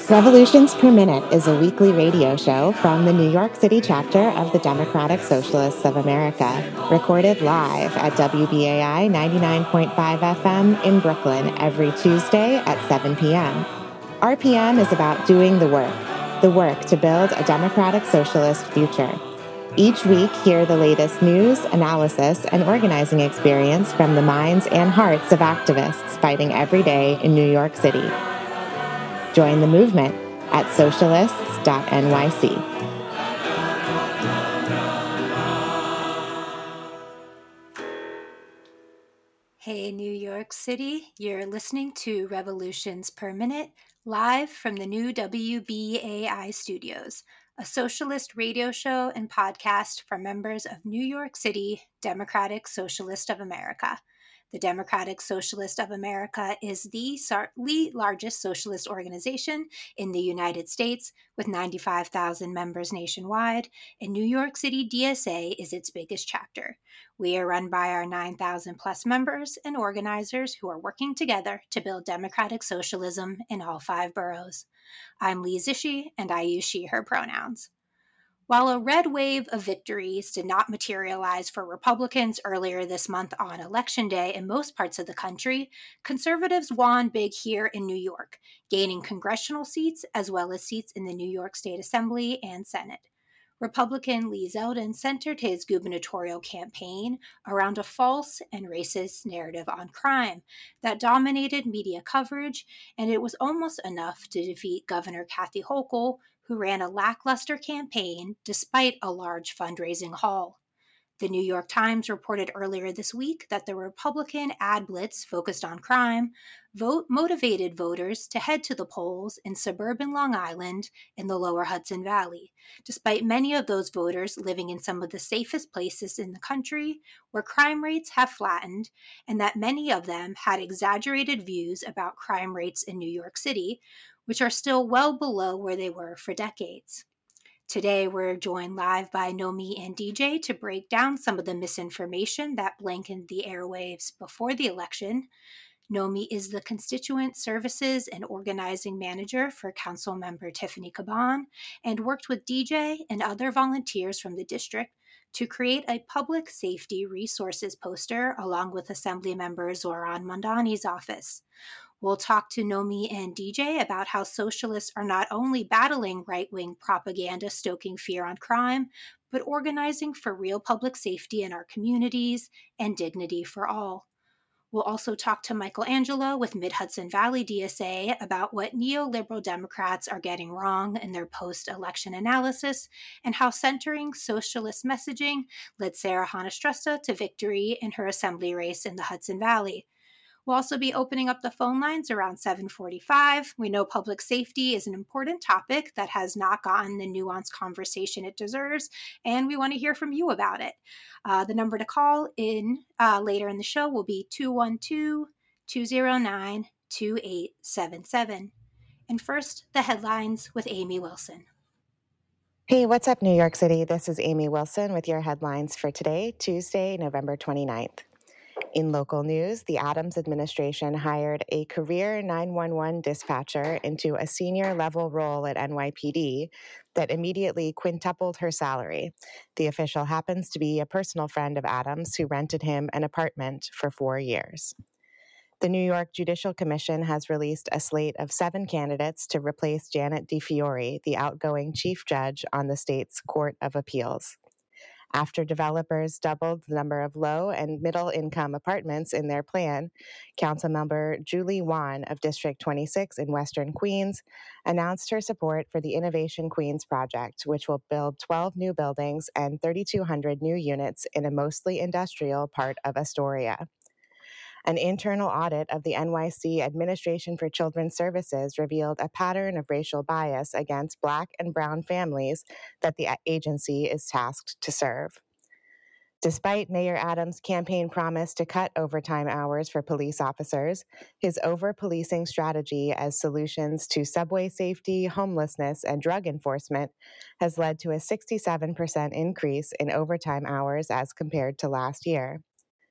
Revolutions Per Minute is a weekly radio show from the New York City chapter of the Democratic Socialists of America, recorded live at WBAI 99.5 FM in Brooklyn every Tuesday at 7 p.m. RPM is about doing the work to build a democratic socialist future. Each week, hear the latest news, analysis, and organizing experience from the minds and hearts of activists fighting every day in New York City. Join the movement at socialists.nyc. Hey, New York City, you're listening to Revolutions Per Minute, live from the new WBAI studios, a socialist radio show and podcast for members of New York City Democratic Socialist of America. The Democratic Socialist of America is the largest socialist organization in the United States with 95,000 members nationwide, and New York City DSA is its biggest chapter. We are run by our 9,000 plus members and organizers who are working together to build democratic socialism in all 5 boroughs. I'm Lee Zishi, and I use she, her pronouns. While a red wave of victories did not materialize for Republicans earlier this month on Election Day in most parts of the country, conservatives won big here in New York, gaining congressional seats as well as seats in the New York State Assembly and Senate. Republican Lee Zeldin centered his gubernatorial campaign around a false and racist narrative on crime that dominated media coverage, and it was almost enough to defeat Governor Kathy Hochul, who ran a lackluster campaign despite a large fundraising haul. The New York Times reported earlier this week that the Republican ad blitz focused on crime motivated voters to head to the polls in suburban Long Island in the lower Hudson Valley, despite many of those voters living in some of the safest places in the country where crime rates have flattened, and that many of them had exaggerated views about crime rates in New York City, which are still well below where they were for decades. Today, we're joined live by Nomi and DJ to break down some of the misinformation that blanketed the airwaves before the election. Nomi is the Constituent Services and Organizing Manager for Councilmember Tiffany Caban and worked with DJ and other volunteers from the district to create a public safety resources poster along with Assemblymember Zoran Mondani's office. We'll talk to Nomi and DJ about how socialists are not only battling right-wing propaganda stoking fear on crime, but organizing for real public safety in our communities and dignity for all. We'll also talk to Michael Angelo with Mid-Hudson Valley DSA about what neoliberal Democrats are getting wrong in their post-election analysis and how centering socialist messaging led Sarah Hanastresta to victory in her assembly race in the Hudson Valley. We'll also be opening up the phone lines around 7:45. We know public safety is an important topic that has not gotten the nuanced conversation it deserves, and we want to hear from you about it. The number to call in later in the show will be 212-209-2877. And first, the headlines with Amy Wilson. Hey, what's up, New York City? This is Amy Wilson with your headlines for today, Tuesday, November 29th. In local news, the Adams administration hired a career 911 dispatcher into a senior-level role at NYPD that immediately quintupled her salary. The official happens to be a personal friend of Adams who rented him an apartment for 4 years. The New York Judicial Commission has released a slate of 7 candidates to replace Janet DiFiore, the outgoing chief judge on the state's Court of Appeals. After developers doubled the number of low and middle income apartments in their plan, Councilmember Julie Wan of District 26 in Western Queens announced her support for the Innovation Queens project, which will build 12 new buildings and 3,200 new units in a mostly industrial part of Astoria. An internal audit of the NYC Administration for Children's Services revealed a pattern of racial bias against Black and brown families that the agency is tasked to serve. Despite Mayor Adams' campaign promise to cut overtime hours for police officers, his over-policing strategy as solutions to subway safety, homelessness, and drug enforcement has led to a 67% increase in overtime hours as compared to last year.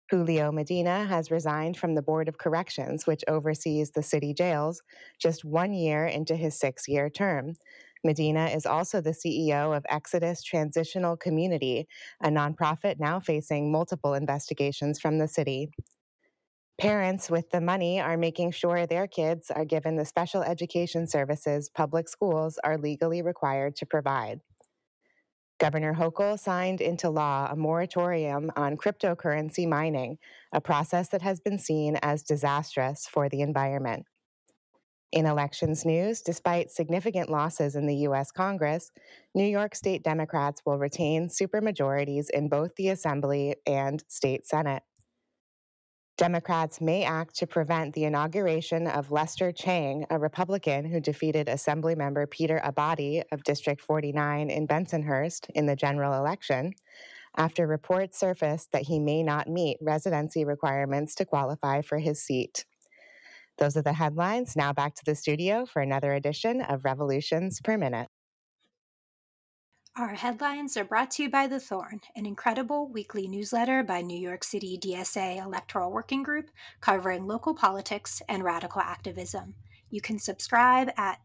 Julio Medina has resigned from the Board of Corrections, which oversees the city jails, just 1 year into his 6-year term. Medina is also the CEO of Exodus Transitional Community, a nonprofit now facing multiple investigations from the city. Parents with the money are making sure their kids are given the special education services public schools are legally required to provide. Governor Hochul signed into law a moratorium on cryptocurrency mining, a process that has been seen as disastrous for the environment. In elections news, despite significant losses in the U.S. Congress, New York State Democrats will retain supermajorities in both the Assembly and State Senate. Democrats may act to prevent the inauguration of Lester Chang, a Republican who defeated Assemblymember Peter Abadi of District 49 in Bensonhurst in the general election, after reports surfaced that he may not meet residency requirements to qualify for his seat. Those are the headlines. Now back to the studio for another edition of Revolutions Per Minute. Our headlines are brought to you by The Thorn, an incredible weekly newsletter by New York City DSA Electoral Working Group covering local politics and radical activism. You can subscribe at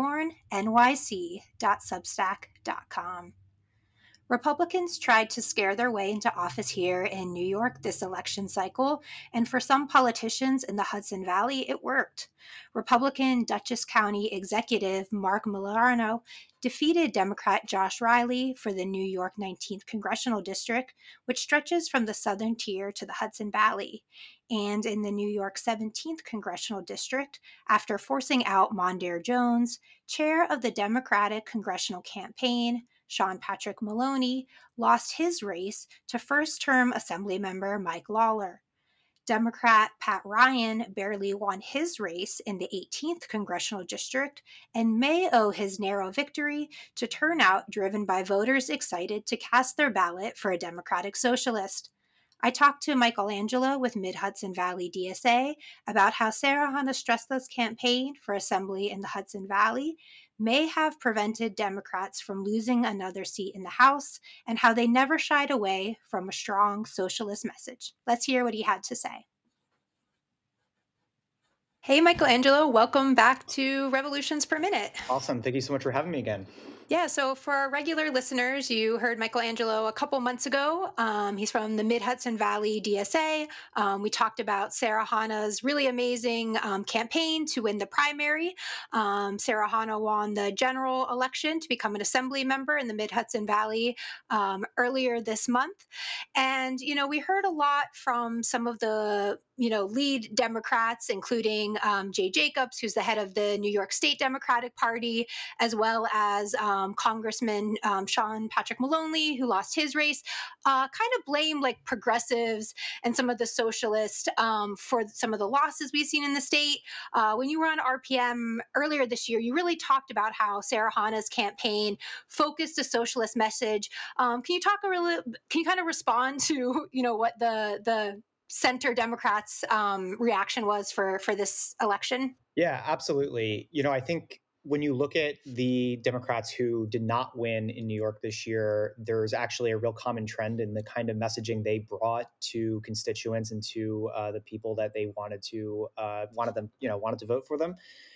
thethornnyc.substack.com. Republicans tried to scare their way into office here in New York this election cycle, and for some politicians in the Hudson Valley, it worked. Republican Dutchess County Executive Mark Milano defeated Democrat Josh Riley for the New York 19th Congressional District, which stretches from the southern tier to the Hudson Valley. And in the New York 17th Congressional District, after forcing out Mondaire Jones, chair of the Democratic Congressional Campaign, Sean Patrick Maloney, lost his race to first-term Assemblymember Mike Lawler. Democrat Pat Ryan barely won his race in the 18th Congressional District and may owe his narrow victory to turnout driven by voters excited to cast their ballot for a Democratic socialist. I talked to Michael Angelo with Mid-Hudson Valley DSA about how Sarah Hanna Stresla's campaign for Assembly in the Hudson Valley may have prevented Democrats from losing another seat in the House, and how they never shied away from a strong socialist message. Let's hear what he had to say. Hey, Michelangelo, welcome back to Revolutions Per Minute. Awesome. Thank you so much for having me again. Yeah, so for our regular listeners, you heard Michelangelo a couple months ago. He's from the Mid-Hudson Valley DSA. We talked about Sarah Hanna's really amazing campaign to win the primary. Sarah Hanna won the general election to become an assembly member in the Mid-Hudson Valley earlier this month. And, we heard a lot from some of the lead Democrats, including Jay Jacobs, who's the head of the New York State Democratic Party, as well as Congressman Sean Patrick Maloney, who lost his race, kind of blame like progressives and some of the socialists for some of the losses we've seen in the state. When you were on RPM earlier this year, you really talked about how Sarah Hanna's campaign focused a socialist message. Can you kind of respond to what the center Democrats' reaction was for this election? Yeah, absolutely. I think when you look at the Democrats who did not win in New York this year, there's actually a real common trend in the kind of messaging they brought to constituents and to the people that they wanted to vote for them.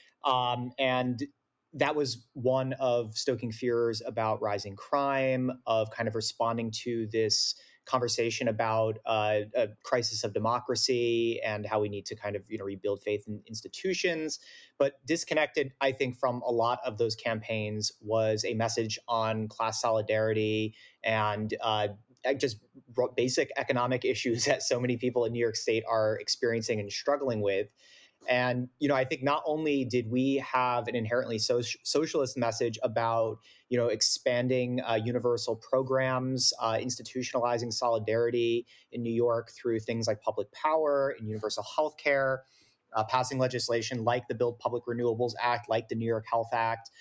And that was one of stoking fears about rising crime, of kind of responding to this conversation about a crisis of democracy and how we need to kind of rebuild faith in institutions. But disconnected, I think, from a lot of those campaigns was a message on class solidarity and just basic economic issues that so many people in New York State are experiencing and struggling with. And, I think not only did we have an inherently socialist message about, expanding universal programs, institutionalizing solidarity in New York through things like public power and universal health care, passing legislation like the Build Public Renewables Act, like the New York Health Act.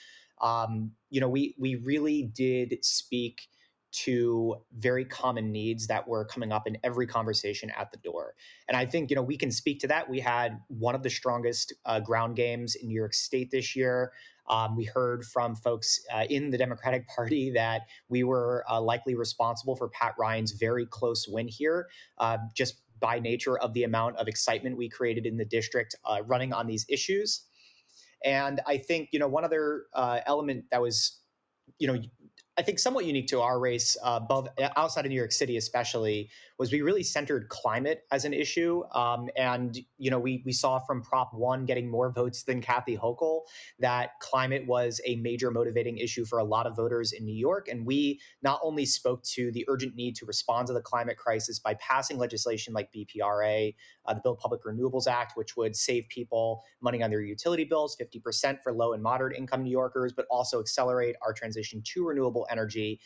We really did speak to very common needs that were coming up in every conversation at the door. And I think, we can speak to that. We had one of the strongest ground games in New York State this year. We heard from folks in the Democratic Party that we were likely responsible for Pat Ryan's very close win here, just by nature of the amount of excitement we created in the district running on these issues. And I think, one other element that was, I think somewhat unique to our race, outside of New York City especially, was we really centered climate as an issue. And we saw from Prop 1 getting more votes than Kathy Hochul that climate was a major motivating issue for a lot of voters in New York. And we not only spoke to the urgent need to respond to the climate crisis by passing legislation like BPRA, the Build Public Renewables Act, which would save people money on their utility bills, 50% for low and moderate income New Yorkers, but also accelerate our transition to renewable energy.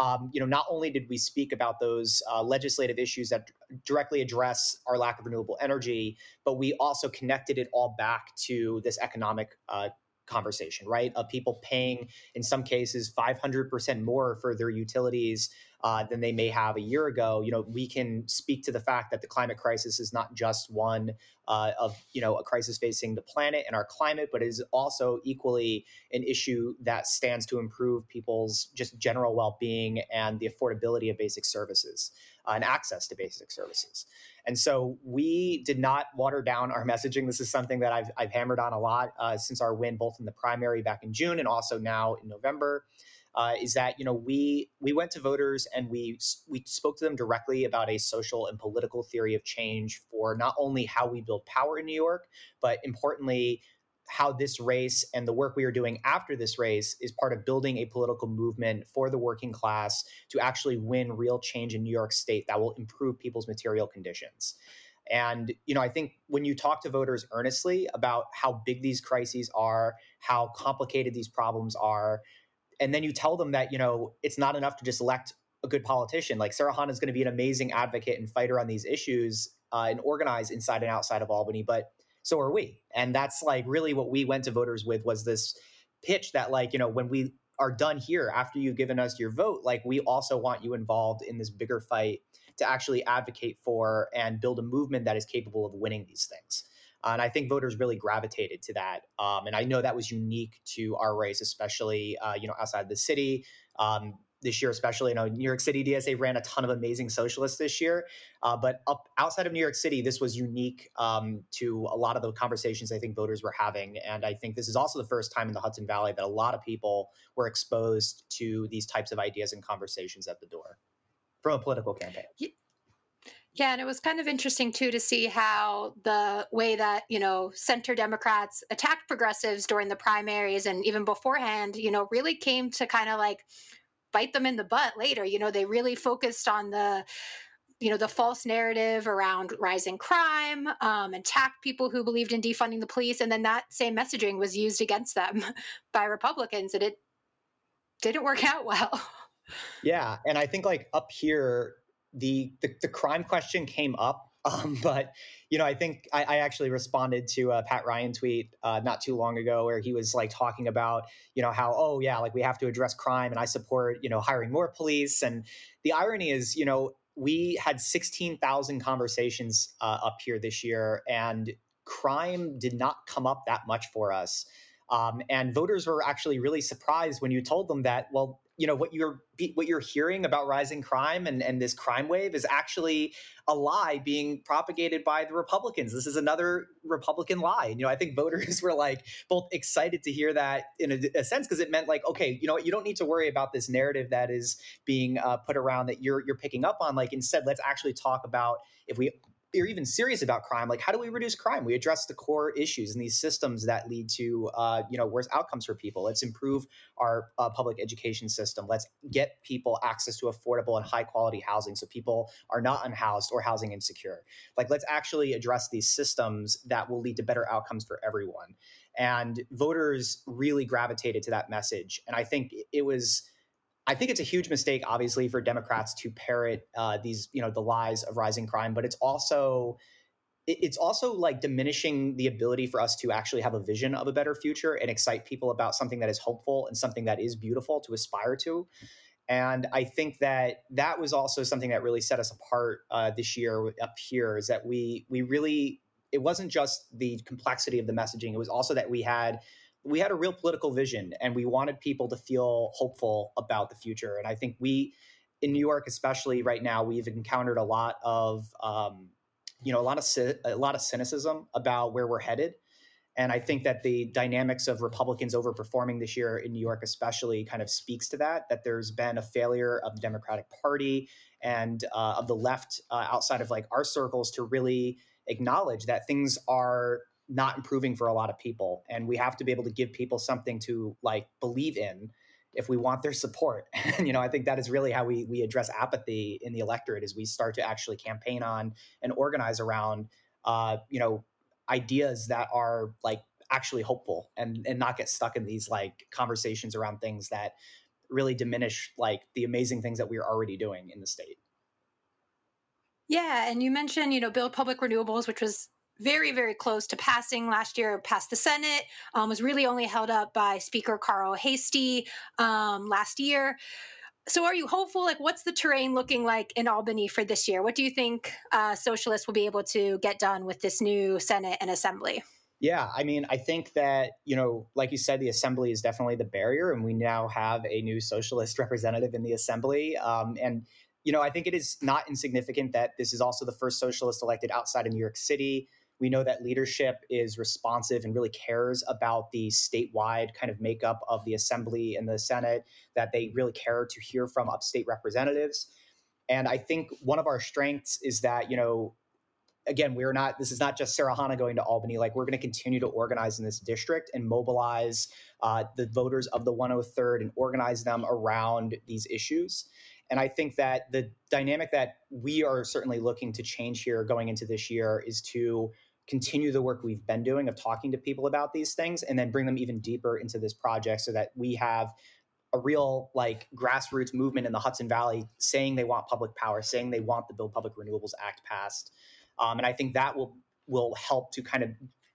Not only did we speak about those legislative issues that directly address our lack of renewable energy, but we also connected it all back to this economic conversation, right? Of people paying, in some cases, 500% more for their utilities than they may have a year ago. We can speak to the fact that the climate crisis is not just one of a crisis facing the planet and our climate, but it is also equally an issue that stands to improve people's just general well-being and the affordability of basic services and access to basic services. And so we did not water down our messaging. This is something that I've hammered on a lot since our win, both in the primary back in June and also now in November. Is that we went to voters and we spoke to them directly about a social and political theory of change for not only how we build power in New York, but importantly, how this race and the work we are doing after this race is part of building a political movement for the working class to actually win real change in New York State that will improve people's material conditions. And, I think when you talk to voters earnestly about how big these crises are, how complicated these problems are, and then you tell them that, it's not enough to just elect a good politician. Like Sirhan is going to be an amazing advocate and fighter on these issues and organize inside and outside of Albany, but so are we. And that's like really what we went to voters with, was this pitch that when we are done here, after you've given us your vote, we also want you involved in this bigger fight to actually advocate for and build a movement that is capable of winning these things. And I think voters really gravitated to that. And I know that was unique to our race, especially, outside the city. This year, especially, New York City DSA ran a ton of amazing socialists this year. But outside of New York City, this was unique to a lot of the conversations I think voters were having. And I think this is also the first time in the Hudson Valley that a lot of people were exposed to these types of ideas and conversations at the door from a political campaign. Yeah, and it was kind of interesting, too, to see how the way that, center Democrats attacked progressives during the primaries and even beforehand, really came to kind of bite them in the butt later. They really focused on the false narrative around rising crime, attacked people who believed in defunding the police. And then that same messaging was used against them by Republicans, and it didn't work out well. Yeah. And I think up here, the crime question came up. But, I think I actually responded to a Pat Ryan tweet not too long ago where he was talking about, how, we have to address crime and I support, hiring more police. And the irony is, we had 16,000 conversations up here this year, and crime did not come up that much for us. And voters were actually really surprised when you told them that, well, what you're hearing about rising crime and this crime wave is actually a lie being propagated by the Republicans. This is another Republican lie. And, I think voters were both excited to hear that in a sense, because it meant okay, you don't need to worry about this narrative that is being put around that you're picking up on. Instead, let's actually talk about, if we are even serious about crime, how do we reduce crime? We address the core issues and these systems that lead to, worse outcomes for people. Let's improve our public education system. Let's get people access to affordable and high quality housing so people are not unhoused or housing insecure. Let's actually address these systems that will lead to better outcomes for everyone. And voters really gravitated to that message. And I think it's a huge mistake, obviously, for Democrats to parrot these, the lies of rising crime. But it's also diminishing the ability for us to actually have a vision of a better future and excite people about something that is hopeful and something that is beautiful to aspire to. And I think that was also something that really set us apart this year up here, is that we really, it wasn't just the complexity of the messaging. It was also that we had a real political vision, and we wanted people to feel hopeful about the future. And I think in New York, especially right now, we've encountered a lot of a lot of cynicism about where we're headed. And I think that the dynamics of Republicans overperforming this year in New York, especially, kind of speaks to that there's been a failure of the Democratic Party and of the left outside of like our circles to really acknowledge that things are not improving for a lot of people. And we have to be able to give people something to like believe in if we want their support. And, I think that is really how we address apathy in the electorate, is we start to actually campaign on and organize around, ideas that are like actually hopeful, and not get stuck in these like conversations around things that really diminish like the amazing things that we're already doing in the state. Yeah, and you mentioned, build public renewables, which was very, very close to passing last year, passed the Senate, was really only held up by Speaker Carl Heastie last year. So are you hopeful? Like, what's the terrain looking like in Albany for this year? What do you think socialists will be able to get done with this new Senate and Assembly? Yeah, I mean, I think that, like you said, the assembly is definitely the barrier, and we now have a new socialist representative in the assembly. And, I think it is not insignificant that this is also the first socialist elected outside of New York City. We know that leadership is responsive and really cares about the statewide kind of makeup of the assembly and the Senate, that they really care to hear from upstate representatives. And I think one of our strengths is that, again, this is not just Sarah Hanna going to Albany. Like, we're going to continue to organize in this district and mobilize the voters of the 103rd and organize them around these issues. And I think that the dynamic that we are certainly looking to change here going into this year is to continue the work we've been doing of talking to people about these things, and then bring them even deeper into this project, so that we have a real like grassroots movement in the Hudson Valley saying they want public power, saying they want the Build Public Renewables Act passed. And I think that will help to kind of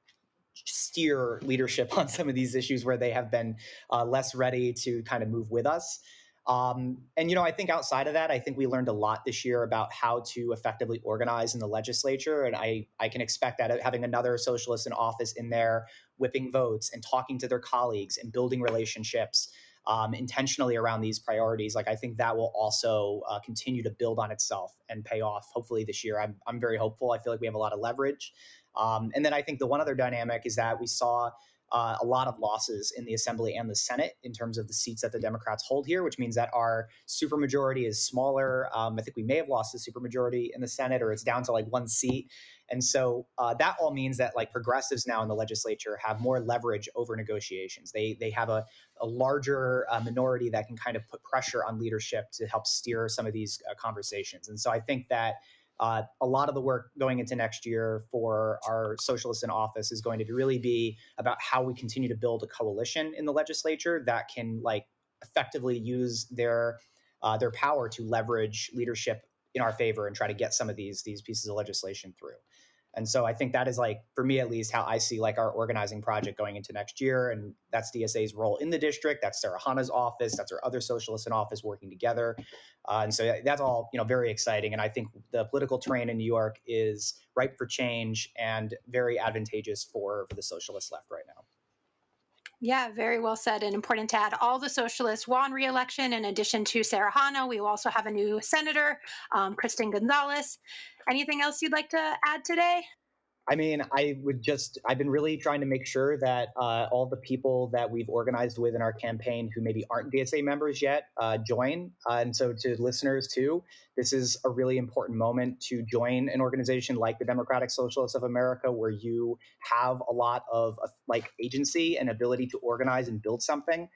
steer leadership on some of these issues where they have been less ready to kind of move with us. And, I think outside of that, I think we learned a lot this year about how to effectively organize in the legislature. And I can expect that having another socialist in office in there, whipping votes and talking to their colleagues and building relationships intentionally around these priorities. Like, I think that will also continue to build on itself and pay off hopefully this year. I'm very hopeful. I feel like we have a lot of leverage. And then I think the one other dynamic is that we saw a lot of losses in the Assembly and the Senate in terms of the seats that the Democrats hold here, which means that our supermajority is smaller. I think we may have lost the supermajority in the Senate, or it's down to like one seat. And so that all means that like progressives now in the legislature have more leverage over negotiations. They have a larger minority that can kind of put pressure on leadership to help steer some of these conversations. And so I think that a lot of the work going into next year for our socialists in office is going to really be about how we continue to build a coalition in the legislature that can like effectively use their power to leverage leadership in our favor and try to get some of these pieces of legislation through. And so I think that is, like, for me at least, how I see like our organizing project going into next year. And that's DSA's role in the district. That's Sarah Hanna's office. That's our other socialists in office working together. And so that's all, very exciting. And I think the political terrain in New York is ripe for change and very advantageous for the socialist left right now. Yeah, very well said. And important to add, all the socialists won re-election. In addition to Sarah Hanna, we will also have a new senator, Kristen Gonzalez. Anything else you'd like to add today? I mean, I've been really trying to make sure that all the people that we've organized with in our campaign who maybe aren't DSA members yet join. And so to listeners too, this is a really important moment to join an organization like the Democratic Socialists of America, where you have a lot of like agency and ability to organize and build something.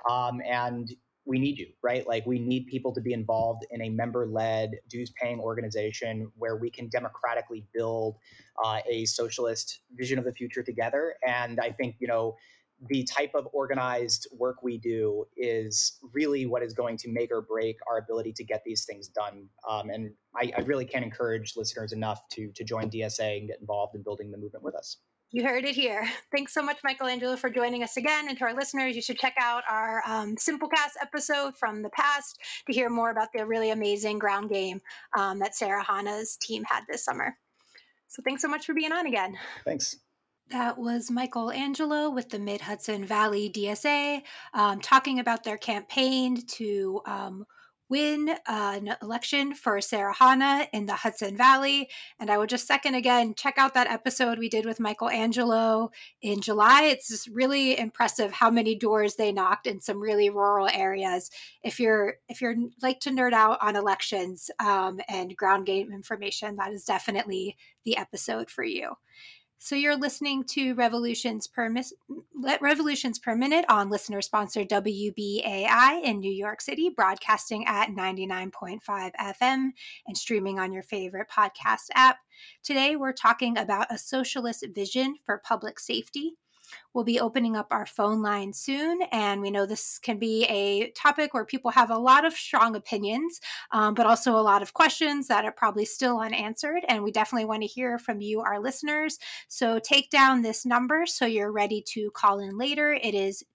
And we need you, right? Like, we need people to be involved in a member-led, dues-paying organization where we can democratically build a socialist vision of the future together. And I think, the type of organized work we do is really what is going to make or break our ability to get these things done. And I really can't encourage listeners enough to join DSA and get involved in building the movement with us. You heard it here. Thanks so much, Michelangelo, for joining us again. And to our listeners, you should check out our Simplecast episode from the past to hear more about the really amazing ground game that Sarah Hanna's team had this summer. So thanks so much for being on again. Thanks. That was Michelangelo with the Mid-Hudson Valley DSA talking about their campaign to win an election for Sarah Hanna in the Hudson Valley. And I would just second again, check out that episode we did with Michael Angelo in July. It's just really impressive how many doors they knocked in some really rural areas. If you're like to nerd out on elections and ground game information, that is definitely the episode for you. So you're listening to Revolutions per Minute on listener-sponsored WBAI in New York City, broadcasting at 99.5 FM and streaming on your favorite podcast app. Today, we're talking about a socialist vision for public safety. We'll be opening up our phone line soon, and we know this can be a topic where people have a lot of strong opinions, but also a lot of questions that are probably still unanswered, and we definitely want to hear from you, our listeners. So take down this number so you're ready to call in later. It is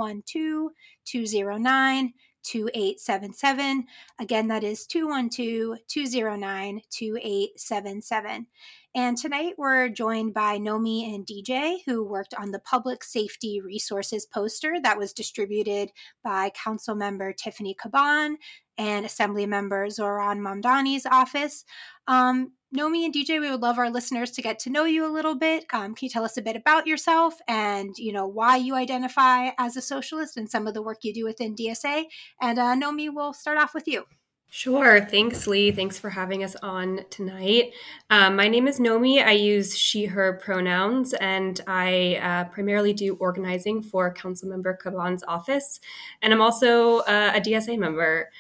212-209-2877. Again, that is 212-209-2877. And tonight we're joined by Nomi and DJ, who worked on the public safety resources poster that was distributed by Councilmember Tiffany Caban and Assemblymember Zoran Mamdani's office. Nomi and DJ, we would love our listeners to get to know you a little bit. Can you tell us a bit about yourself and, why you identify as a socialist and some of the work you do within DSA? And Nomi, we'll start off with you. Sure. Thanks, Lee. Thanks for having us on tonight. My name is Nomi. I use she, her pronouns, and I primarily do organizing for Councilmember Caban's office. And I'm also a DSA member.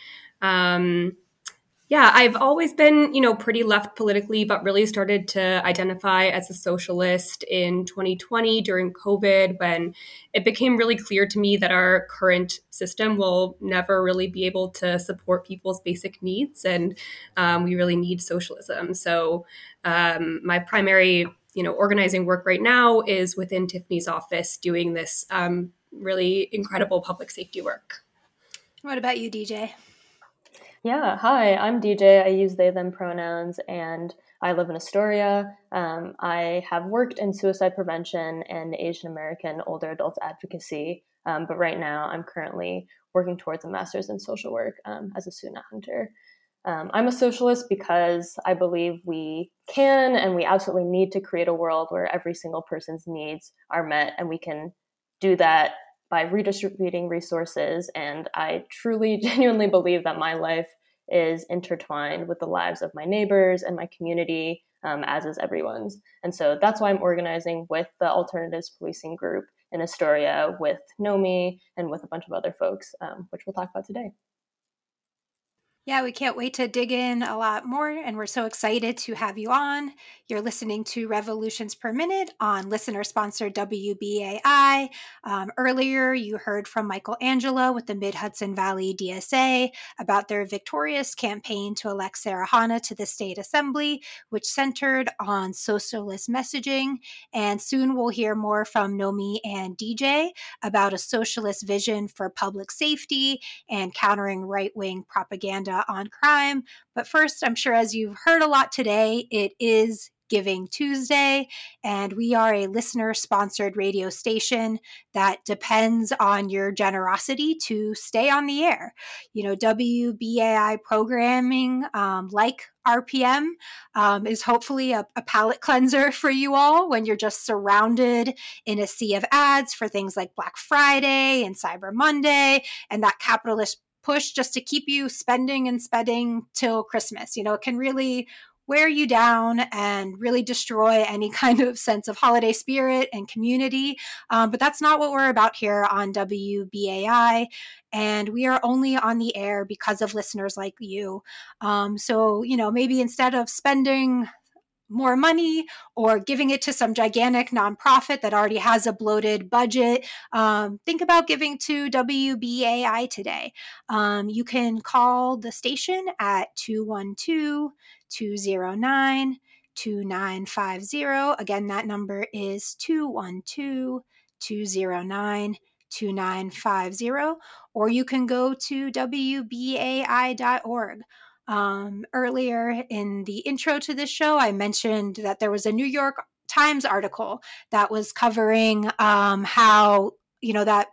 I've always been, pretty left politically, but really started to identify as a socialist in 2020 during COVID, when it became really clear to me that our current system will never really be able to support people's basic needs, and we really need socialism. So my primary, organizing work right now is within Tiffany's office doing this really incredible public safety work. What about you, DJ? Yeah, hi, I'm DJ. I use they, them pronouns, and I live in Astoria. I have worked in suicide prevention and Asian American older adults advocacy, but right now I'm currently working towards a master's in social work as a SUNA hunter. I'm a socialist because I believe we can and we absolutely need to create a world where every single person's needs are met, and we can do that by redistributing resources. And I truly, genuinely believe that my life is intertwined with the lives of my neighbors and my community, as is everyone's. And so that's why I'm organizing with the Alternatives Policing Group in Astoria, with Nomi, and with a bunch of other folks, which we'll talk about today. Yeah, we can't wait to dig in a lot more, and we're so excited to have you on. You're listening to Revolutions Per Minute on listener-sponsored WBAI. Earlier, you heard from Michael Angelo with the Mid-Hudson Valley DSA about their victorious campaign to elect Sarah Hanna to the State Assembly, which centered on socialist messaging. And soon we'll hear more from Nomi and DJ about a socialist vision for public safety and countering right-wing propaganda on crime. But first, I'm sure as you've heard a lot today, it is Giving Tuesday, and we are a listener-sponsored radio station that depends on your generosity to stay on the air. WBAI programming, like RPM, is hopefully a palate cleanser for you all when you're just surrounded in a sea of ads for things like Black Friday and Cyber Monday and that capitalist push just to keep you spending and spending till Christmas. It can really wear you down and really destroy any kind of sense of holiday spirit and community. But that's not what we're about here on WBAI. And we are only on the air because of listeners like you. So maybe instead of spending more money or giving it to some gigantic nonprofit that already has a bloated budget, think about giving to WBAI today. You can call the station at 212-209-2950. Again, that number is 212-209-2950, or you can go to WBAI.org. Earlier in the intro to this show, I mentioned that there was a New York Times article that was covering how that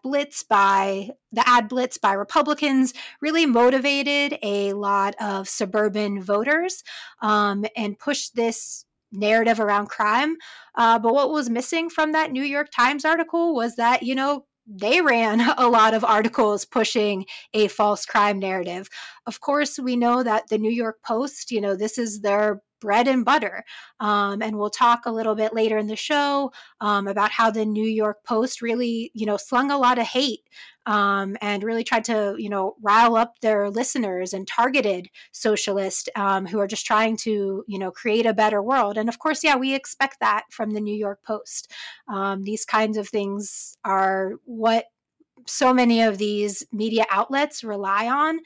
the ad blitz by Republicans really motivated a lot of suburban voters and pushed this narrative around crime. But what was missing from that New York Times article was that, they ran a lot of articles pushing a false crime narrative. Of course, we know that the New York Post, this is their bread and butter. And we'll talk a little bit later in the show about how the New York Post really, slung a lot of hate and really tried to, rile up their listeners and targeted socialists who are just trying to, create a better world. And of course, yeah, we expect that from the New York Post. These kinds of things are what so many of these media outlets rely on.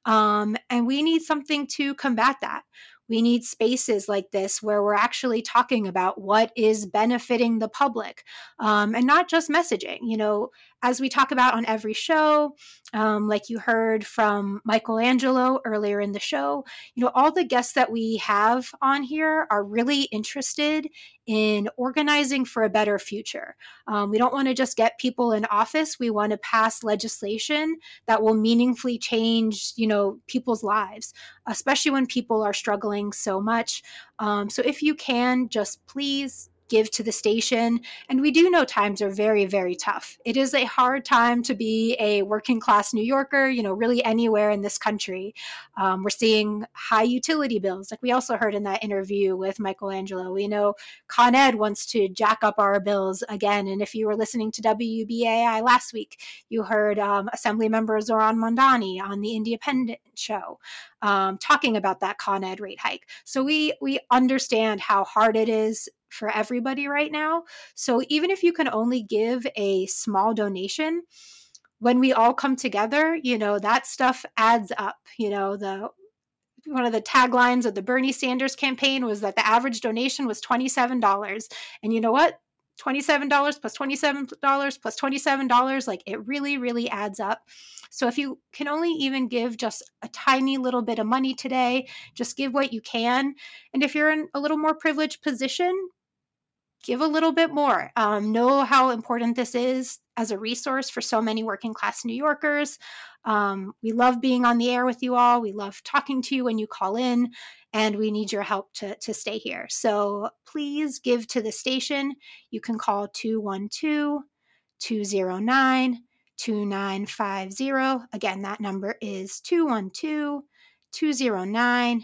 And we need something to combat that. We need spaces like this where we're actually talking about what is benefiting the public and not just messaging. As we talk about on every show, like you heard from Michelangelo earlier in the show, all the guests that we have on here are really interested in organizing for a better future. We don't want to just get people in office. We want to pass legislation that will meaningfully change, people's lives, especially when people are struggling so much. So if you can, just please give to the station. And we do know times are very, very tough. It is a hard time to be a working class New Yorker, really anywhere in this country. We're seeing high utility bills, like we also heard in that interview with Michelangelo. We know Con Ed wants to jack up our bills again. And if you were listening to WBAI last week, you heard Assemblymember Zoran Mondani on the Independent show talking about that Con Ed rate hike. So we understand how hard it is for everybody right now. So even if you can only give a small donation, when we all come together, that stuff adds up. One of the taglines of the Bernie Sanders campaign was that the average donation was $27. And you know what? $27 plus $27 plus $27, like it really, really adds up. So if you can only even give just a tiny little bit of money today, just give what you can. And if you're in a little more privileged position, give a little bit more. Know how important this is as a resource for so many working class New Yorkers. We love being on the air with you all. We love talking to you when you call in, and we need your help to stay here. So please give to the station. You can call 212-209-2950. Again, that number is 212-209-2950.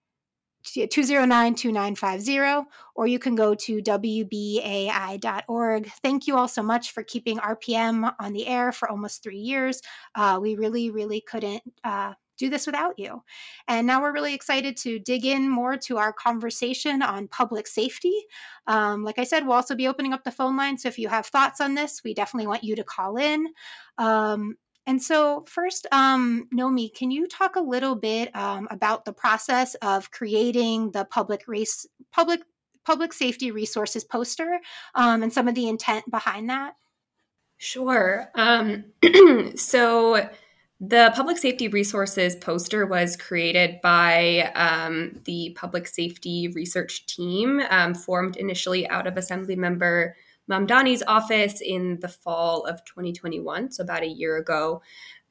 209-2950, or you can go to wbai.org. Thank you all so much for keeping RPM on the air for almost 3 years. We really, really couldn't do this without you. And now we're really excited to dig in more to our conversation on public safety. Like I said, we'll also be opening up the phone line. So if you have thoughts on this, we definitely want you to call in. And so first, Nomi, can you talk a little bit about the process of creating the public safety resources poster and some of the intent behind that? Sure. So the public safety resources poster was created by the public safety research team, formed initially out of Assemblymember Mamdani's office in the fall of 2021, so about a year ago.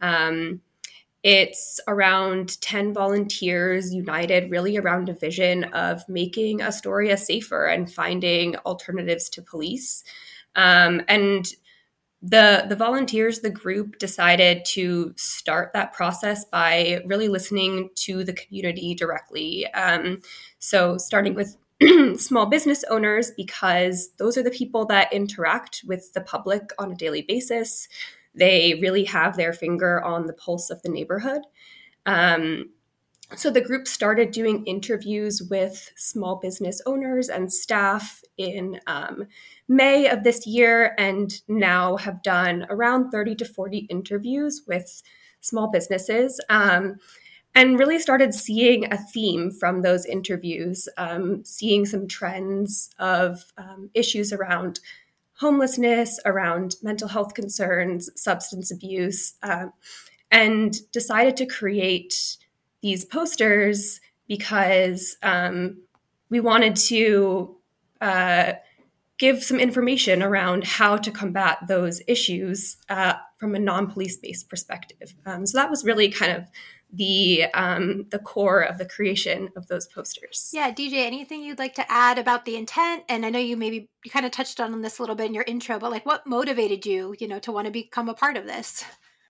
It's around 10 volunteers united really around a vision of making Astoria safer and finding alternatives to police. And the volunteers, the group decided to start that process by really listening to the community directly. So starting with small business owners, because those are the people that interact with the public on a daily basis. They really have their finger on the pulse of the neighborhood. So the group started doing interviews with small business owners and staff in May of this year, and now have done around 30 to 40 interviews with small businesses. And really started seeing a theme from those interviews, seeing some trends of issues around homelessness, around mental health concerns, substance abuse, and decided to create these posters because we wanted to give some information around how to combat those issues from a non-police based perspective. So that was really kind of the core of the creation of those posters. Yeah, DJ, anything you'd like to add about the intent? And I know you kind of touched on this a little bit in your intro, but like what motivated you, to want to become a part of this?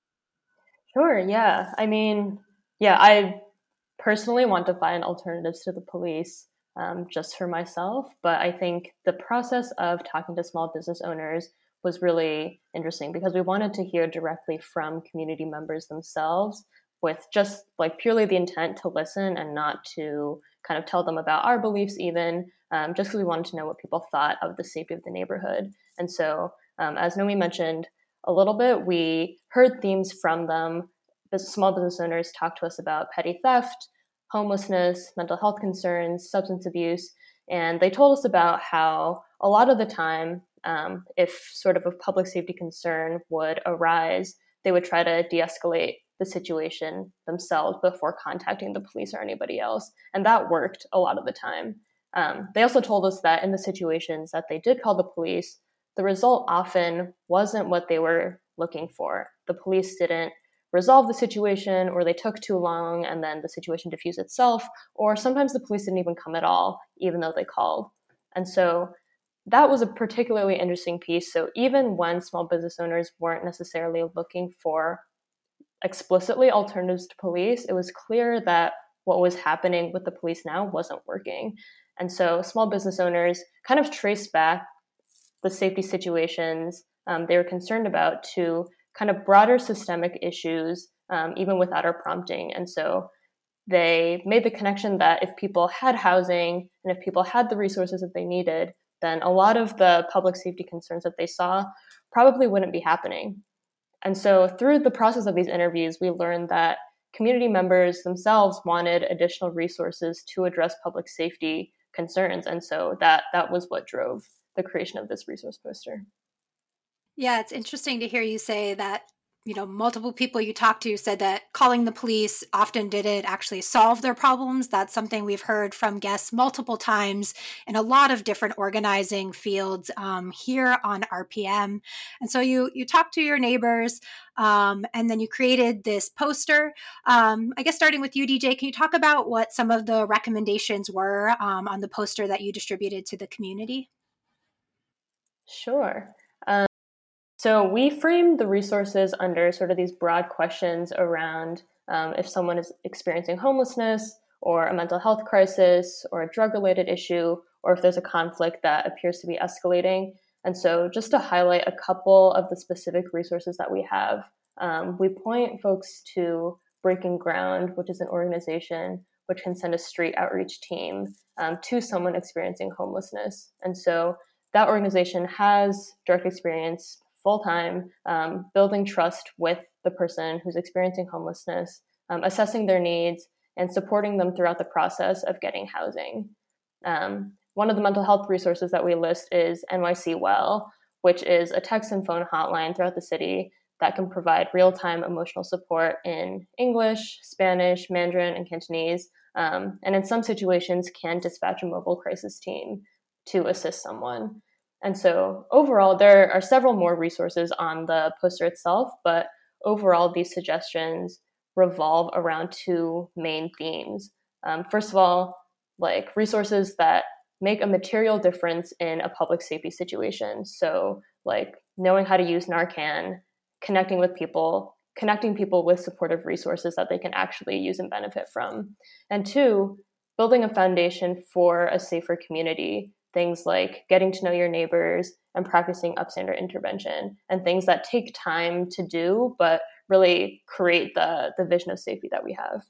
Sure, yeah. I mean, yeah, I personally want to find alternatives to the police just for myself. But I think the process of talking to small business owners was really interesting because we wanted to hear directly from community members themselves with just like purely the intent to listen and not to kind of tell them about our beliefs even, just because we wanted to know what people thought of the safety of the neighborhood. And so, as Nomi mentioned a little bit, we heard themes from them. The small business owners talked to us about petty theft, homelessness, mental health concerns, substance abuse. And they told us about how a lot of the time, if sort of a public safety concern would arise, they would try to de-escalate the situation themselves before contacting the police or anybody else. And that worked a lot of the time. They also told us that in the situations that they did call the police, the result often wasn't what they were looking for. The police didn't resolve the situation, or they took too long and then the situation diffused itself, or sometimes the police didn't even come at all, even though they called. And so that was a particularly interesting piece. So even when small business owners weren't necessarily looking for explicitly alternatives to police, it was clear that what was happening with the police now wasn't working. And so small business owners kind of traced back the safety situations they were concerned about to kind of broader systemic issues, even without our prompting. And so they made the connection that if people had housing and if people had the resources that they needed, then a lot of the public safety concerns that they saw probably wouldn't be happening. And so through the process of these interviews, we learned that community members themselves wanted additional resources to address public safety concerns. And so that was what drove the creation of this resource poster. Yeah, it's interesting to hear you say that, multiple people you talked to said that calling the police often didn't actually solve their problems. That's something we've heard from guests multiple times in a lot of different organizing fields here on RPM. And so you talked to your neighbors and then you created this poster. I guess starting with you, DJ, can you talk about what some of the recommendations were on the poster that you distributed to the community? Sure. So we framed the resources under sort of these broad questions around if someone is experiencing homelessness or a mental health crisis or a drug-related issue, or if there's a conflict that appears to be escalating. And so just to highlight a couple of the specific resources that we have, we point folks to Breaking Ground, which is an organization which can send a street outreach team to someone experiencing homelessness. And so that organization has direct experience full-time, building trust with the person who's experiencing homelessness, assessing their needs, and supporting them throughout the process of getting housing. One of the mental health resources that we list is NYC Well, which is a text and phone hotline throughout the city that can provide real-time emotional support in English, Spanish, Mandarin, and Cantonese, and in some situations can dispatch a mobile crisis team to assist someone. And so overall, there are several more resources on the poster itself, but overall, these suggestions revolve around two main themes. First of all, like resources that make a material difference in a public safety situation. So like knowing how to use Narcan, connecting people with supportive resources that they can actually use and benefit from. And two, building a foundation for a safer community. Things like getting to know your neighbors and practicing upstander intervention, and things that take time to do, but really create the vision of safety that we have.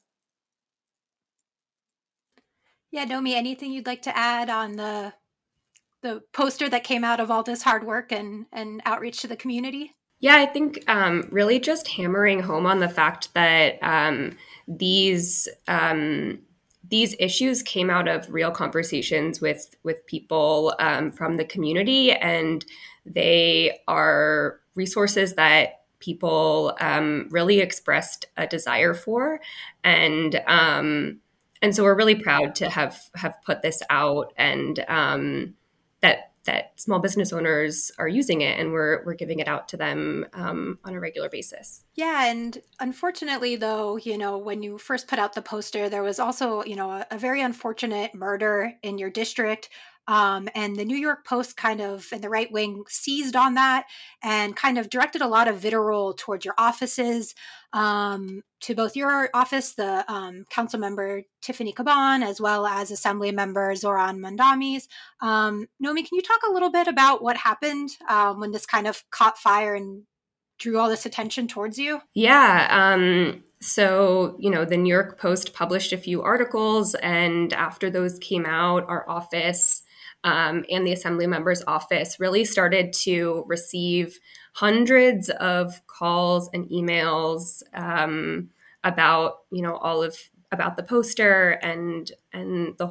Yeah, Nomi, anything you'd like to add on the poster that came out of all this hard work and outreach to the community? Yeah, I think really just hammering home on the fact that these issues came out of real conversations with people from the community, and they are resources that people really expressed a desire for, and so we're really proud to have put this out, and that that small business owners are using it, and we're giving it out to them on a regular basis. Yeah, and unfortunately, though, when you first put out the poster, there was also, a very unfortunate murder in your district. And the New York Post kind of, and the right wing seized on that and kind of directed a lot of vitriol towards your offices, to both your office, the council member Tiffany Caban, as well as Assembly member Zoran Mandamis. Nomi, can you talk a little bit about what happened when this kind of caught fire and drew all this attention towards you? Yeah. So, the New York Post published a few articles, and after those came out, our office and the Assembly member's office really started to receive hundreds of calls and emails about, about the poster and the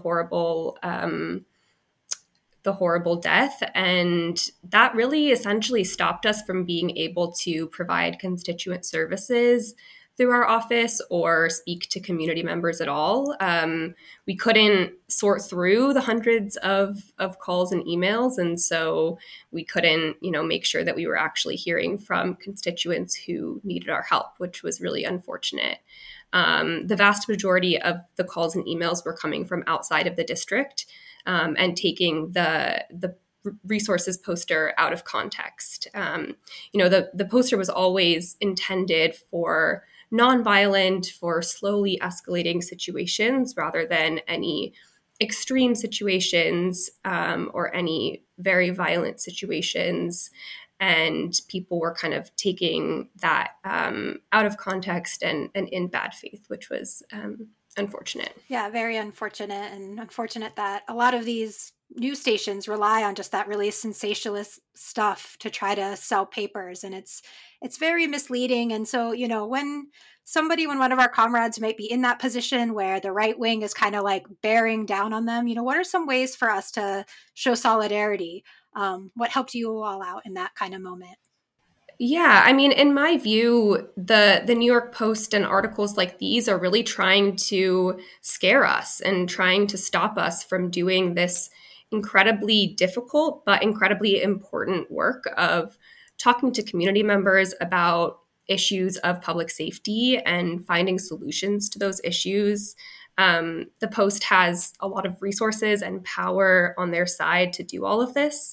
horrible death. And that really essentially stopped us from being able to provide constituent services through our office or speak to community members at all. We couldn't sort through the hundreds of calls and emails. And so we couldn't, make sure that we were actually hearing from constituents who needed our help, which was really unfortunate. The vast majority of the calls and emails were coming from outside of the district, and taking the resources poster out of context. The poster was always intended for nonviolent, for slowly escalating situations rather than any extreme situations or any very violent situations. And people were kind of taking that out of context and in bad faith, which was unfortunate. Yeah, very unfortunate, and unfortunate that a lot of these news stations rely on just that really sensationalist stuff to try to sell papers, and it's very misleading. And so, when one of our comrades might be in that position where the right wing is kind of like bearing down on them, what are some ways for us to show solidarity? What helped you all out in that kind of moment? Yeah, I mean, in my view, the New York Post and articles like these are really trying to scare us and trying to stop us from doing this incredibly difficult but incredibly important work of talking to community members about issues of public safety and finding solutions to those issues. The Post has a lot of resources and power on their side to do all of this.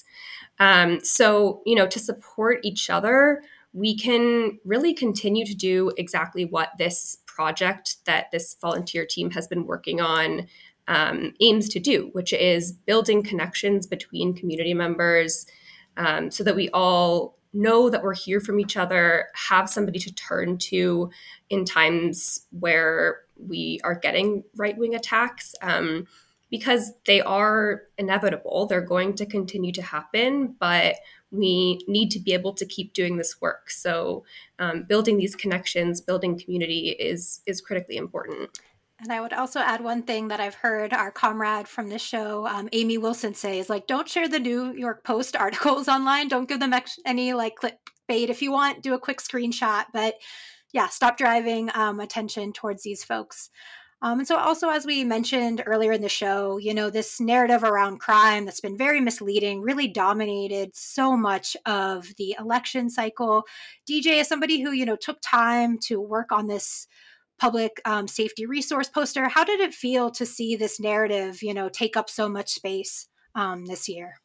So, to support each other, we can really continue to do exactly what this project that this volunteer team has been working on aims to do, which is building connections between community members so that we all know that we're here from each other, have somebody to turn to in times where we are getting right-wing attacks. Because they are inevitable. They're going to continue to happen, but we need to be able to keep doing this work. So building these connections, building community is critically important. And I would also add one thing that I've heard our comrade from this show, Amy Wilson, say is like, don't share the New York Post articles online. Don't give them any clickbait. If you want, do a quick screenshot. But yeah, stop driving attention towards these folks. And so also, as we mentioned earlier in the show, this narrative around crime that's been very misleading really dominated so much of the election cycle. DJ, is somebody who, took time to work on this public safety resource poster, how did it feel to see this narrative, take up so much space this year?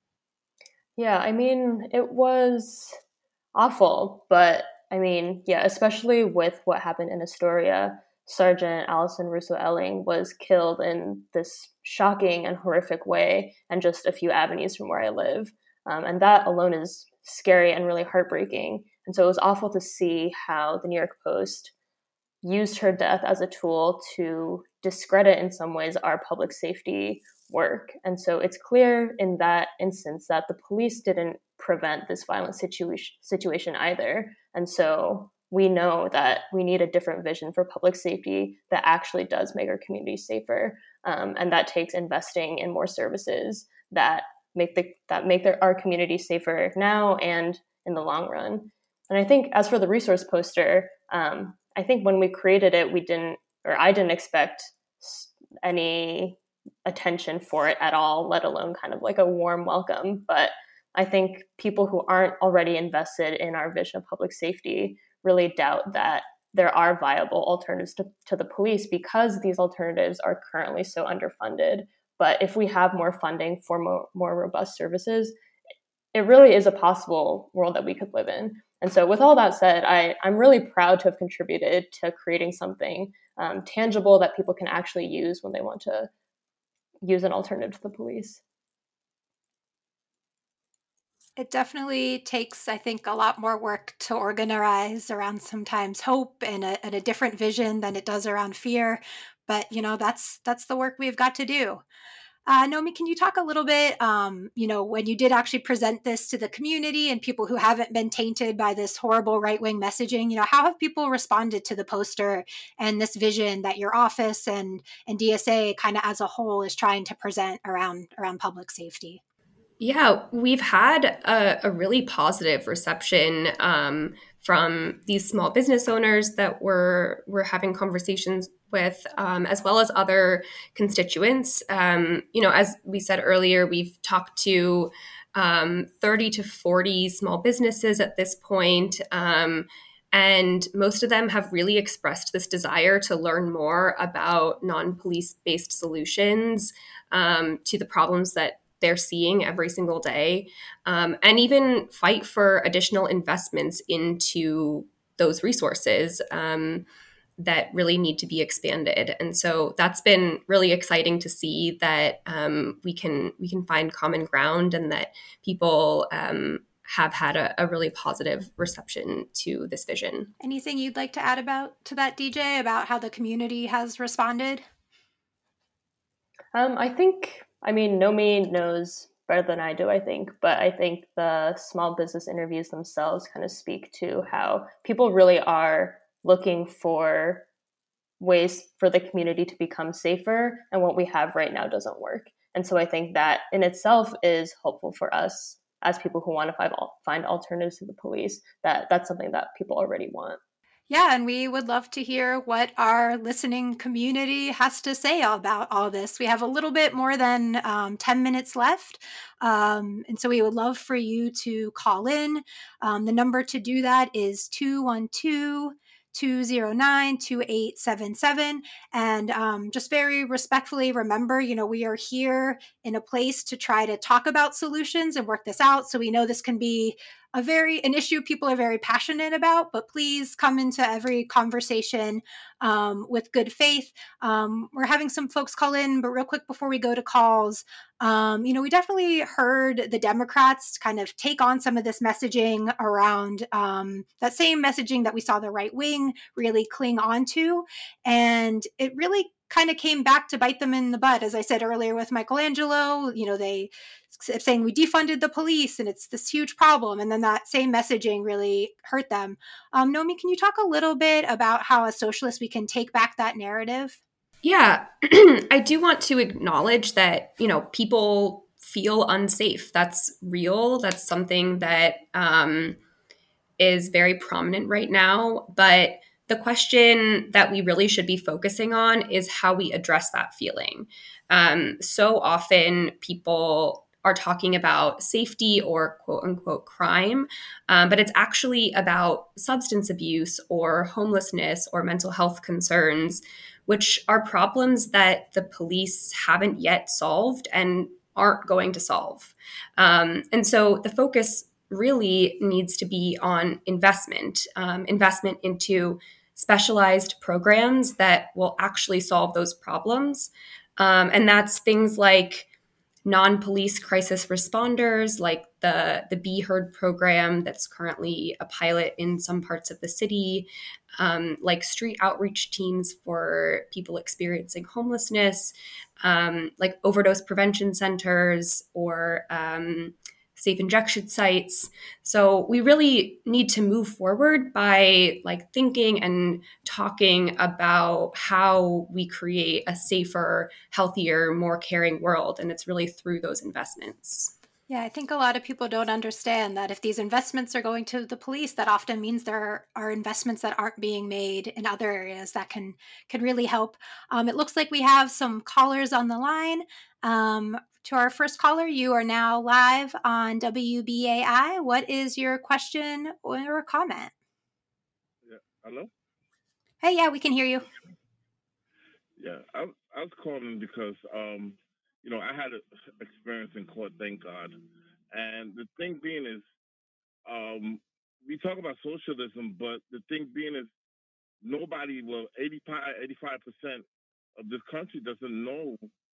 Yeah, I mean, it was awful, but I mean, yeah, especially with what happened in Astoria. Sergeant Allison Russo-Elling was killed in this shocking and horrific way, and just a few avenues from where I live. And that alone is scary and really heartbreaking. And so it was awful to see how the New York Post used her death as a tool to discredit in some ways our public safety work. And so it's clear in that instance that the police didn't prevent this violent situation either. And so we know that we need a different vision for public safety that actually does make our communities safer, and that takes investing in more services that make our communities safer now and in the long run. And I think as for the resource poster, I think when we created it, I didn't expect any attention for it at all, let alone kind of like a warm welcome. But I think people who aren't already invested in our vision of public safety really doubt that there are viable alternatives to the police, because these alternatives are currently so underfunded. But if we have more funding for more robust services, it really is a possible world that we could live in. And so with all that said, I'm really proud to have contributed to creating something tangible that people can actually use when they want to use an alternative to the police. It definitely takes, I think, a lot more work to organize around sometimes hope and a different vision than it does around fear. But that's the work we've got to do. Nomi, can you talk a little bit, when you did actually present this to the community and people who haven't been tainted by this horrible right-wing messaging, how have people responded to the poster and this vision that your office and DSA kind of as a whole is trying to present around public safety? Yeah, we've had a really positive reception from these small business owners that we're having conversations with, as well as other constituents. As we said earlier, we've talked to 30 to 40 small businesses at this point. And most of them have really expressed this desire to learn more about non-police based solutions to the problems that they're seeing every single day, and even fight for additional investments into those resources that really need to be expanded. And so that's been really exciting to see that we can find common ground, and that people have had a really positive reception to this vision. Anything you'd like to add to that, DJ, about how the community has responded? Nomi knows better than I do, I think, but I think the small business interviews themselves kind of speak to how people really are looking for ways for the community to become safer, and what we have right now doesn't work. And so I think that in itself is hopeful for us as people who want to find alternatives to the police, that's something that people already want. Yeah, and we would love to hear what our listening community has to say about all this. We have a little bit more than 10 minutes left. And so we would love for you to call in. The number to do that is 212 209 2877. And just very respectfully remember, we are here in a place to try to talk about solutions and work this out. So we know this can be an issue people are very passionate about, but please come into every conversation with good faith. We're having some folks call in, but real quick before we go to calls, we definitely heard the Democrats kind of take on some of this messaging around that same messaging that we saw the right wing really cling onto. And it really kind of came back to bite them in the butt. As I said earlier with Michelangelo, they saying we defunded the police and it's this huge problem. And then that same messaging really hurt them. Nomi, can you talk a little bit about how as socialists we can take back that narrative? Yeah, I do want to acknowledge that, people feel unsafe. That's real. That's something that is very prominent right now. But the question that we really should be focusing on is how we address that feeling. So often people are talking about safety or quote unquote crime, but it's actually about substance abuse or homelessness or mental health concerns, which are problems that the police haven't yet solved and aren't going to solve. And so the focus really needs to be on investment into specialized programs that will actually solve those problems. And that's things like non-police crisis responders, like the Be Heard program that's currently a pilot in some parts of the city, like street outreach teams for people experiencing homelessness, like overdose prevention centers or safe injection sites. So we really need to move forward by thinking and talking about how we create a safer, healthier, more caring world. And it's really through those investments. Yeah, I think a lot of people don't understand that if these investments are going to the police, that often means there are investments that aren't being made in other areas that can really help. It looks like we have some callers on the line. To our first caller, you are now live on WBAI. What is your question or comment? Yeah. Hello? Hey, yeah, we can hear you. Yeah. I was calling because I had an experience in court, thank God. And the thing being is, we talk about socialism, but the thing being is nobody, well, 85% of this country doesn't know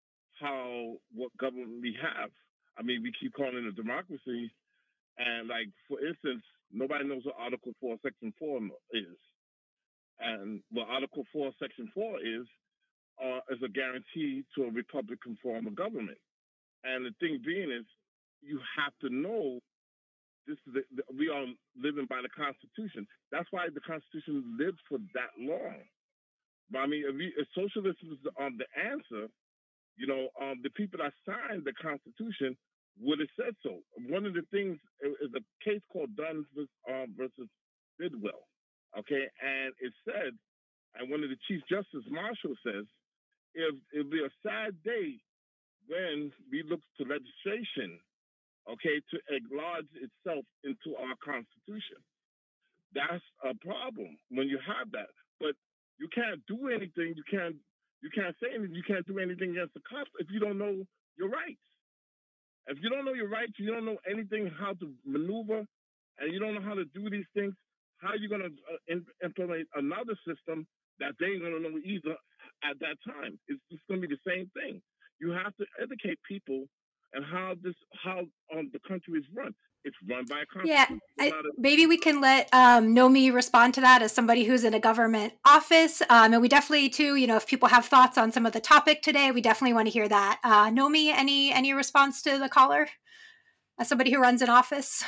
what government we have. I mean, we keep calling it a democracy, and like for instance, nobody knows what Article 4, Section 4 is. And what Article 4, Section 4 is a guarantee to a Republican form of government. And the thing being is, you have to know this is we are living by the Constitution. That's why the Constitution lived for that long. But I mean, if socialism is the answer, the people that signed the Constitution would have said so. One of the things is a case called Dunn versus Bidwell. Okay, and it said, and one of the Chief Justice Marshall says, it'll be a sad day when we look to legislation, okay, to acknowledge itself into our Constitution. That's a problem when you have that. But you can't do anything. You can't say anything. You can't do anything against the cops if you don't know your rights. If you don't know your rights, you don't know anything how to maneuver, and you don't know how to do these things. How are you going to implement another system that they ain't going to know either at that time? It's just going to be the same thing. You have to educate people and how the country is run. It's run by a constitution. Yeah, maybe we can let Nomi respond to that as somebody who's in a government office. And we definitely, too, if people have thoughts on some of the topic today, we definitely want to hear that. Nomi, any response to the caller as somebody who runs an office?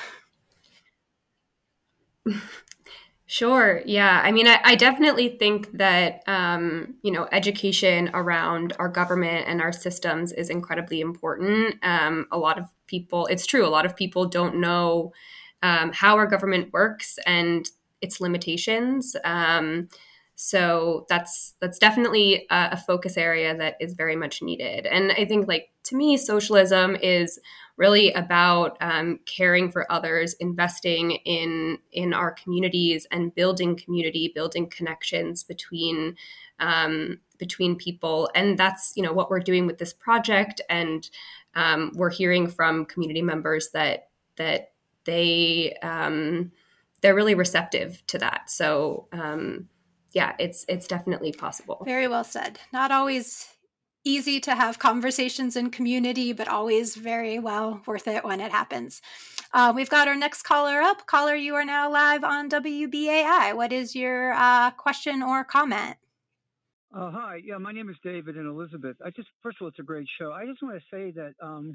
Sure. Yeah. I mean, I definitely think that, education around our government and our systems is incredibly important. A lot of people, it's true, a lot of people don't know how our government works and its limitations. So that's definitely a focus area that is very much needed. And I think, like, to me, socialism is really about caring for others, investing in our communities, and building community, building connections between people. And that's what we're doing with this project. And we're hearing from community members that they're really receptive to that. So yeah, it's definitely possible. Very well said. Not always easy to have conversations in community, but always very well worth it when it happens. We've got our next caller up. Caller, you are now live on WBAI. What is your question or comment? Hi. Yeah, my name is David and Elizabeth. First of all, it's a great show. I just want to say that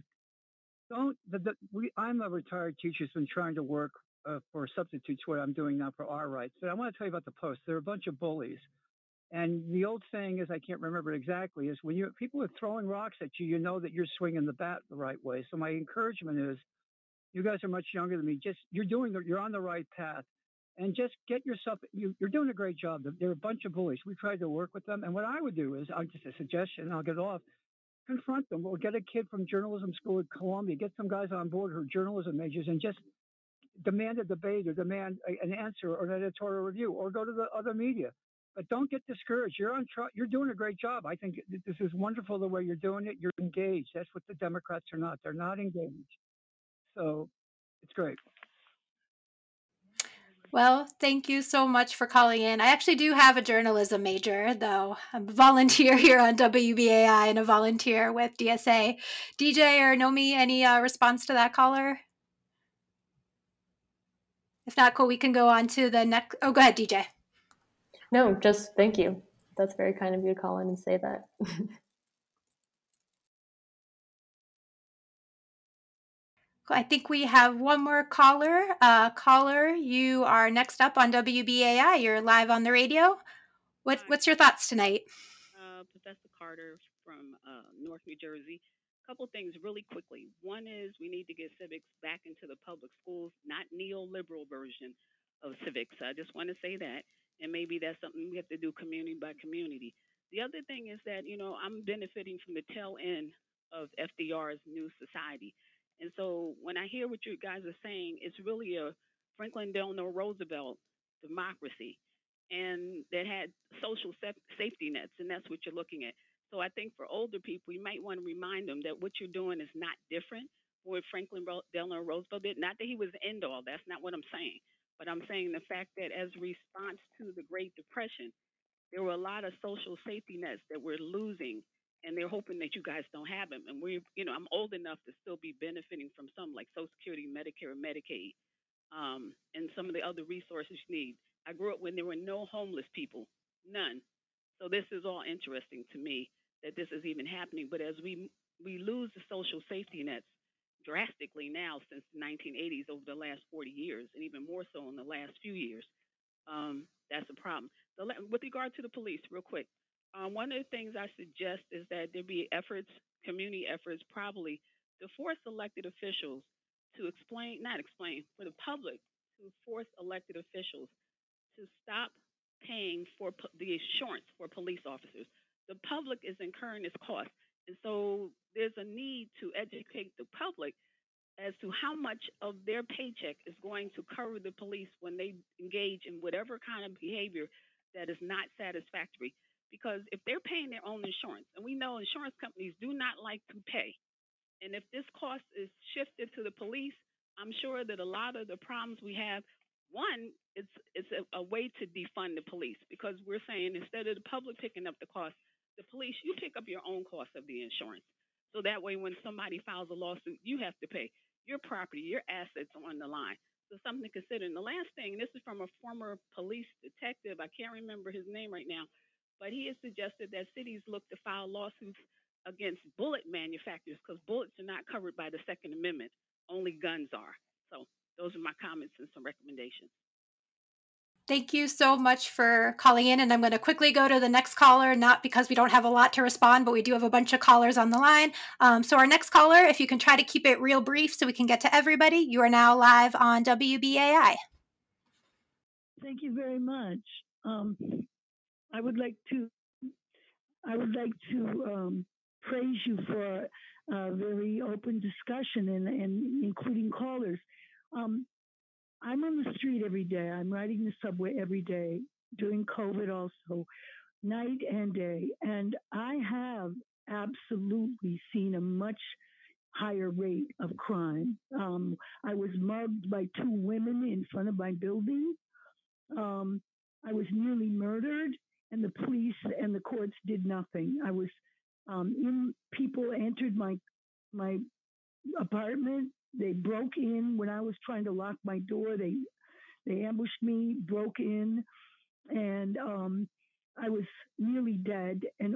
I'm a retired teacher who's been trying to work for substitutes, what I'm doing now for our rights. But I want to tell you about the Post. They're a bunch of bullies. And the old saying is, I can't remember exactly, is when people are throwing rocks at you, you know that you're swinging the bat the right way. So my encouragement is, you guys are much younger than me. You're on the right path. And just get yourself, you're doing a great job. They're a bunch of bullies. We tried to work with them. And what I would do is, just a suggestion, I'll get off, confront them, or get a kid from journalism school at Columbia, get some guys on board who are journalism majors, and just demand a debate or demand an answer or an editorial review, or go to the other media. But don't get discouraged. You're doing a great job. I think this is wonderful the way you're doing it. You're engaged. That's what the Democrats are not. They're not engaged. So it's great. Well, thank you so much for calling in. I actually do have a journalism major, though. I'm a volunteer here on WBAI and a volunteer with DSA. DJ or Nomi, any response to that caller? If not, cool, we can go on to the next. Oh, go ahead, DJ. No, just thank you. That's very kind of you to call in and say that. I think we have one more caller. Caller, you are next up on WBAI. You're live on the radio. What's your thoughts tonight? Professor Carter from North New Jersey. couple things really quickly. One is we need to get civics back into the public schools, not neoliberal version of civics. I just want to say that, and maybe that's something we have to do community by community. The other thing is that I'm benefiting from the tail end of FDR's New Society, and so when I hear what you guys are saying, it's really a Franklin Delano Roosevelt democracy, and that had social safety nets, and that's what you're looking at. So I think for older people, you might want to remind them that what you're doing is not different from what Franklin Delano Roosevelt did. Not that he was the end all. That's not what I'm saying. But I'm saying the fact that as a response to the Great Depression, there were a lot of social safety nets that we're losing, and they're hoping that you guys don't have them. And I'm old enough to still be benefiting from some like Social Security, Medicare, and Medicaid, and some of the other resources you need. I grew up when there were no homeless people, none. So this is all interesting to me that this is even happening. But as we lose the social safety nets drastically now since the 1980s over the last 40 years, and even more so in the last few years, that's a problem. So with regard to the police, real quick, one of the things I suggest is that there be efforts, community efforts, probably to force elected officials to not explain, for the public to force elected officials to stop paying for the insurance for police officers. The public is incurring this cost. And so there's a need to educate the public as to how much of their paycheck is going to cover the police when they engage in whatever kind of behavior that is not satisfactory. Because if they're paying their own insurance, and we know insurance companies do not like to pay, and if this cost is shifted to the police, I'm sure that a lot of the problems we have, one, it's a way to defund the police, because we're saying instead of the public picking up the cost, the police, you pick up your own cost of the insurance. So that way, when somebody files a lawsuit, you have to pay your property, your assets on the line. So something to consider. And the last thing, and this is from a former police detective, I can't remember his name right now, but he has suggested that cities look to file lawsuits against bullet manufacturers, because bullets are not covered by the Second Amendment. Only guns are. So those are my comments and some recommendations. Thank you so much for calling in. And I'm going to quickly go to the next caller, not because we don't have a lot to respond, but we do have a bunch of callers on the line. So our next caller, if you can try to keep it real brief so we can get to everybody, you are now live on WBAI. Thank you very much. I would like to praise you for a very open discussion and including callers. I'm on the street every day. I'm riding the subway every day during COVID also, night and day. And I have absolutely seen a much higher rate of crime. I was mugged by two women in front of my building. I was nearly murdered, and the police and the courts did nothing. I was people entered my apartment. They broke in when I was trying to lock my door. They ambushed me, broke in, and I was nearly dead. And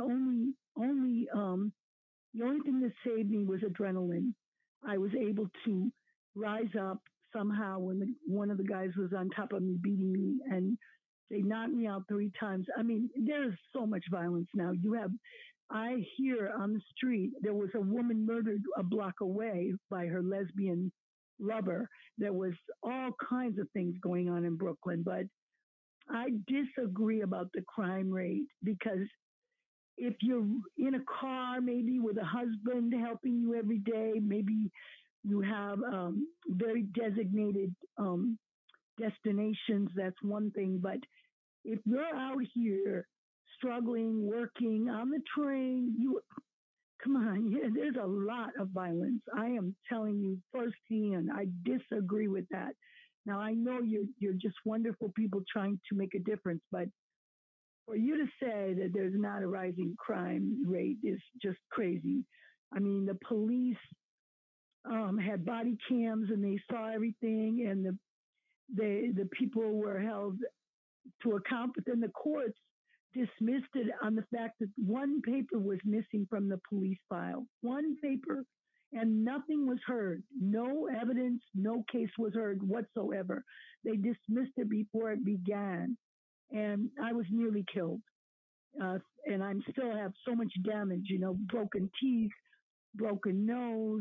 the only thing that saved me was adrenaline. I was able to rise up somehow when one of the guys was on top of me, beating me, and they knocked me out 3 times. I mean, there's so much violence now. I hear on the street, there was a woman murdered a block away by her lesbian lover. There was all kinds of things going on in Brooklyn, but I disagree about the crime rate, because if you're in a car, maybe with a husband helping you every day, maybe you have very designated destinations, that's one thing. But if you're out here struggling, working on the train, come on, there's a lot of violence. I am telling you firsthand, I disagree with that. Now, I know you're just wonderful people trying to make a difference, but for you to say that there's not a rising crime rate is just crazy. I mean, the police had body cams and they saw everything, and the people were held to account, but then the courts dismissed it on the fact that one paper was missing from the police file. One paper, and nothing was heard. No evidence, no case was heard whatsoever. They dismissed it before it began. And I was nearly killed. And I still have so much damage, broken teeth, broken nose.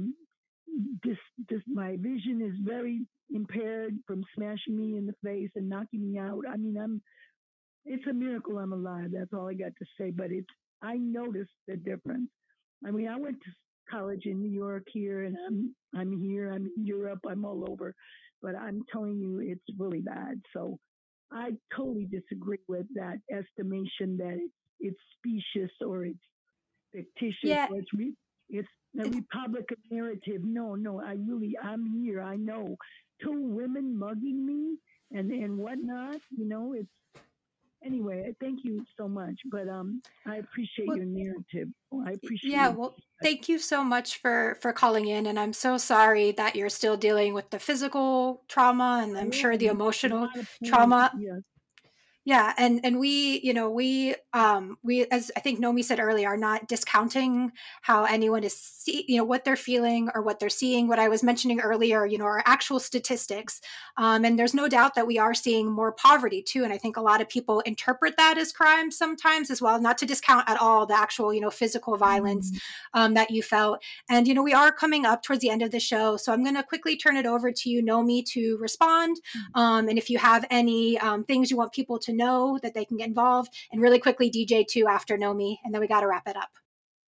My vision is very impaired from smashing me in the face and knocking me out. I mean, it's a miracle I'm alive. That's all I got to say. But I noticed the difference. I mean, I went to college in New York here, and I'm here. I'm in Europe. I'm all over. But I'm telling you, it's really bad. So I totally disagree with that estimation that it's specious or it's fictitious Yeah. or it's a Republican narrative. No, I'm here. I know. Two women mugging me and whatnot. It's anyway. Thank you so much, but I appreciate Well, your narrative. I appreciate yeah, your. well, thank you so much for calling in, and I'm so sorry that you're still dealing with the physical trauma, and I'm sure the A emotional lot of pain. trauma. Yes. Yeah, and we, we, as I think Nomi said earlier, are not discounting how anyone is what they're feeling or what they're seeing. What I was mentioning earlier, are actual statistics, and there's no doubt that we are seeing more poverty too. And I think a lot of people interpret that as crime sometimes as well. Not to discount at all the actual physical violence that you felt. And we are coming up towards the end of the show, so I'm going to quickly turn it over to you, Nomi, to respond. And if you have any things you want people to know that they can get involved, and really quickly DJ too after Nomi, and then we got to wrap it up.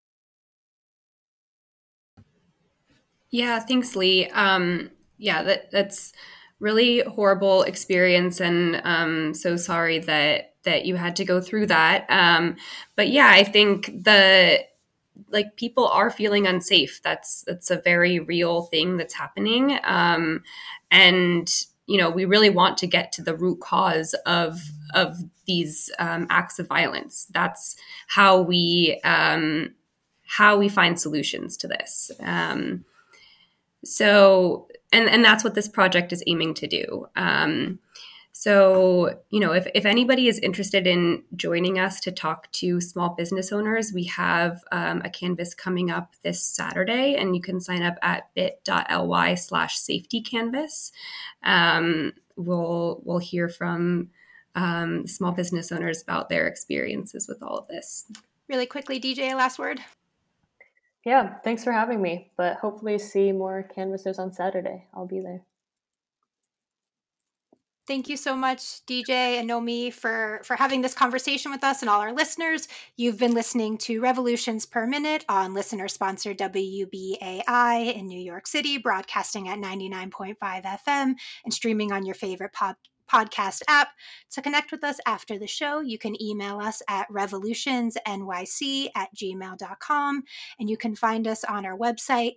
Yeah, thanks, Lee. That's really horrible experience, and so sorry that you had to go through that. But yeah, I think people are feeling unsafe. That's a very real thing that's happening, and we really want to get to the root cause of these acts of violence. That's how we find solutions to this. So, and that's what this project is aiming to do. So, if anybody is interested in joining us to talk to small business owners, we have a Canvas coming up this Saturday, and you can sign up at bit.ly/safetycanvas. We'll hear from small business owners about their experiences with all of this. Really quickly, DJ, last word. Yeah, thanks for having me. But hopefully see more canvassers on Saturday. I'll be there. Thank you so much, DJ and Nomi, for having this conversation with us and all our listeners. You've been listening to Revolutions Per Minute on listener-sponsored WBAI in New York City, broadcasting at 99.5 FM and streaming on your favorite podcast app. To connect with us after the show, you can email us at revolutionsnyc@gmail.com, and you can find us on our website,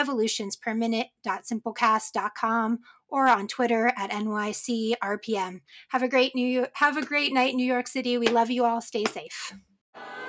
revolutionsperminute.simplecast.com, or on Twitter at NYCRPM. Have a great night, New York City. We love you all. Stay safe.